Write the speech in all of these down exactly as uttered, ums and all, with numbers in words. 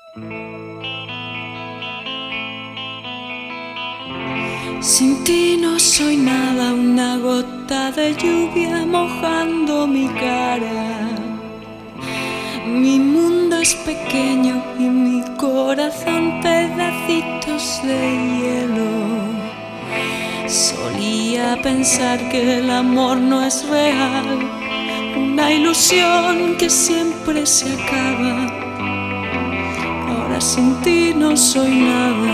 Sin ti no soy nada, una gota de lluvia mojando mi cara. Mi mundo es pequeño y mi corazón pedacitos de hielo. Solía pensar que el amor no es real, una ilusión que siempre se acaba. Ahora sin ti no soy nada.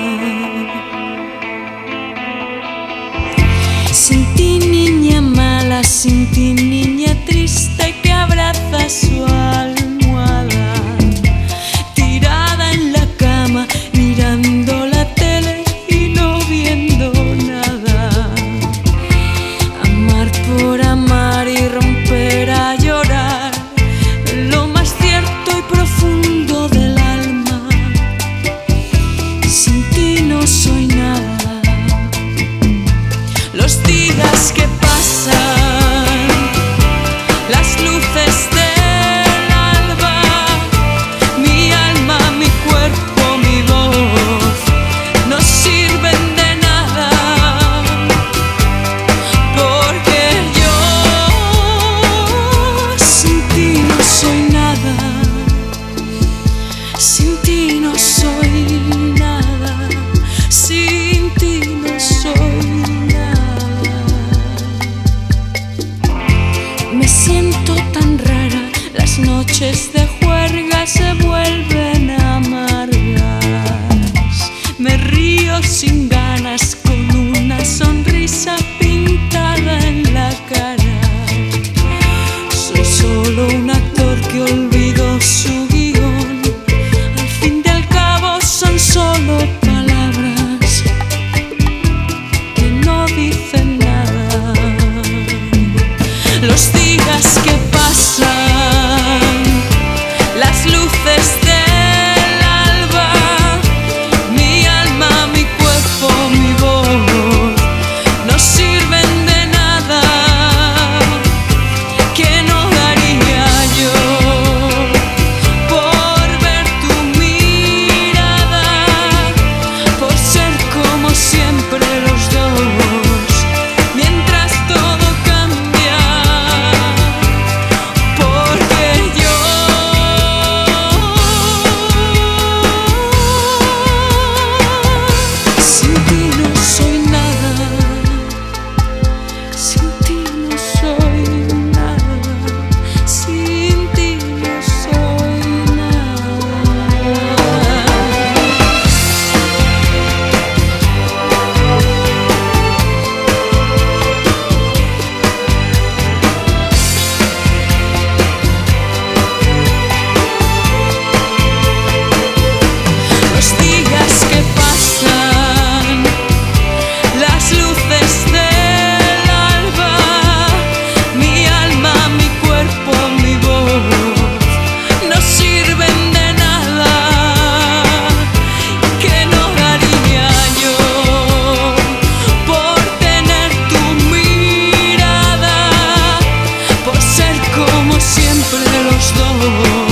Sin ti, niña mala, sin ti, niña triste que abraza su almohada, tirada en la cama, mirando la tele y no viendo nada. Amar por amar y romper a llorar, lo más cierto y profundo del alma. Sin ti no soy nada. Los días que pasan, las luces del alba, mi alma, mi cuerpo, mi voz, no sirven de nada, porque yo sin ti no soy nada, sin ti no soy nada, sin ti no soy nada. Me siento tan rara, las noches de juerga se vuelven amargas. Me río sin ganas con una sonrisa pintada en la cara. Soy solo un actor que olvidó su guión. Al fin y al cabo son solo palabras que no dicen nada. Los días que pasan, las luces del alba, mi alma, mi cuerpo, mi voz, no sirven de nada. ¿Qué no daría yo por ver tu mirada, por ser como siempre los dos, mientras todo cambia? Como siempre los dos.